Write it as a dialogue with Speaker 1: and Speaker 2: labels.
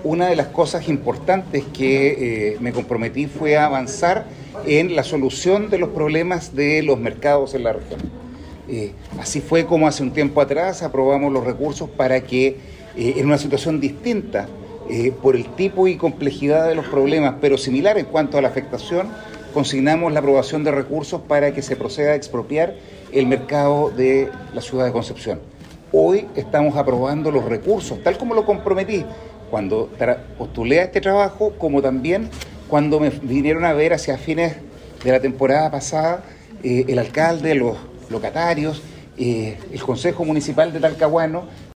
Speaker 1: una de las cosas importantes que me comprometí fue a avanzar en la solución de los problemas de los mercados en la región. Así fue como hace un tiempo atrás aprobamos los recursos para que en una situación distinta, por el tipo y complejidad de los problemas, pero similar en cuanto a la afectación, consignamos la aprobación de recursos para que se proceda a expropiar el mercado de la ciudad de Concepción. Hoy estamos aprobando los recursos, tal como lo comprometí cuando postulé a este trabajo, como también cuando me vinieron a ver hacia fines de la temporada pasada el alcalde, los locatarios, el Consejo Municipal de Talcahuano,